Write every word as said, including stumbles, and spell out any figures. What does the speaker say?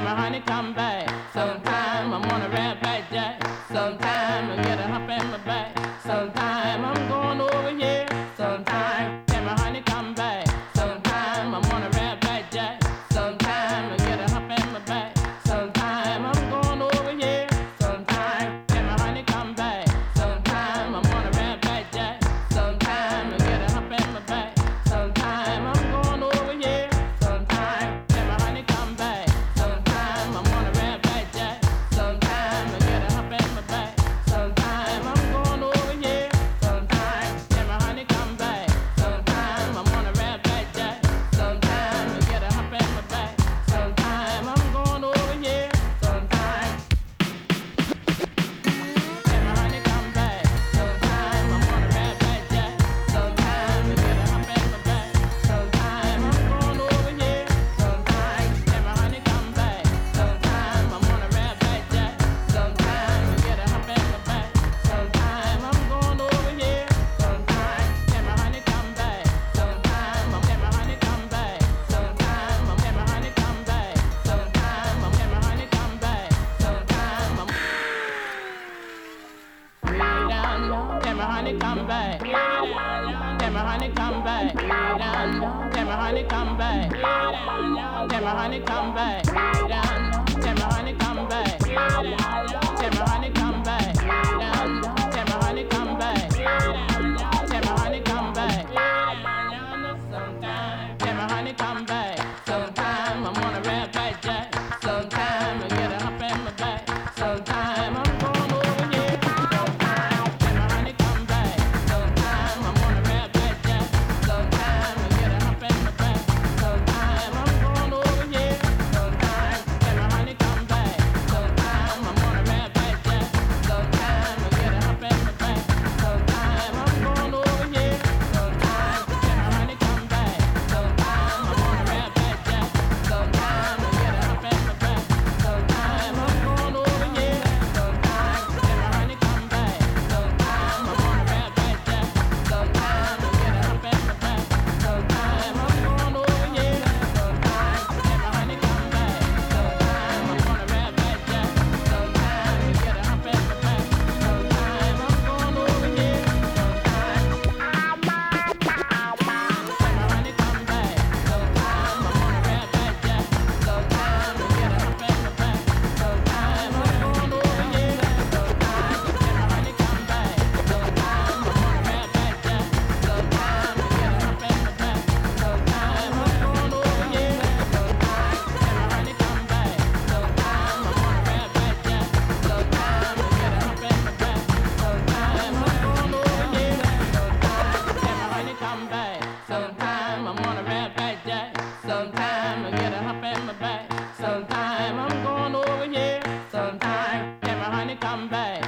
my honey come back. Sometime I'm on a red back jack. Sometime I get a hump in my back. Sometime I'm going over here. Sometime can my honey come back. Sometime I'm on a red back jack. Sometime I get a hump in my back. Sometime I'm going over here. Sometime can my honey come back. Sometime I'm on a red back jack. Sometime I get a hump in my back. Sometime I'm going over here. Sometime can my honey come back. Sometime I'm on a red back jack. Sometime I get a hump in my back. Sometime I'm going over here. Sometime can my honey come back. Sometime I'm on a red back jack. Sometime I get a hump in my back. Sometime I'm going over here. Sometime can my honey come back. Sometime I'm on a red back jack. Sometime I get a hump in my back. Sometime I'm going over here. Sometime can my honey come back. Sometime I'm on a red back jack. Sometime I get a hump in my back. Sometime I'm going over here. Sometime can my honey come back. Sometime I'm can my honey come back. Sometime I'm can my honey come back. Sometime I'm can my honey come back. Sometime I'm way down low. Can my honey come back? Way down low. Can my honey come back? Way down low. Can my honey come back? Way down low. Can my honey come back? Way down low. Can my honey come back? Way down low. Can my honey come back? Way down low. Can my honey come back? Way down low. Can my honey come back? Way down low. Sometime can my honey come back? Sometime I'm on a red back jack. Sometime I get a hump in my back. Sometime I'm going over here. Sometime can my honey come back? Sometime I'm on a red back jack. Sometime I get a hump in my back. Sometime I'm going over here. Sometime can my honey come back? Sometime I'm on a red back jack. Sometime I get a hump in my back. Sometime I'm going over here. Sometime can my honey come back? Sometime I'm on a red back jack. Sometime I get a hump in my back. Sometime I'm going over here. Sometime can my honey come back? Sometime I'm on a red back jack. Sometime I get a hump in my back. Sometime I'm going over here. Sometime can my honey come back? Sometime I'm on a red back jack. Sometime I get a hump in my back. Sometime I'm going over here. Sometime can my honey come back? Sometime I'm on a red back jack. Sometime I get a hump in my back. Sometime I'm going over here. Sometime can my honey come back? Sometime I'm on a red back jack. Sometime I get a hump in my back. Sometime I'm going over here. Sometime can my honey come back? Sometime I'm on a red back jack. Sometime I get a hump in my back. Sometime I'm going over here. Sometime can my honey come back? Sometime I'm on a red back jack. Sometime I get a hump in my back. Sometime I'm going over here. Sometime can my honey come back?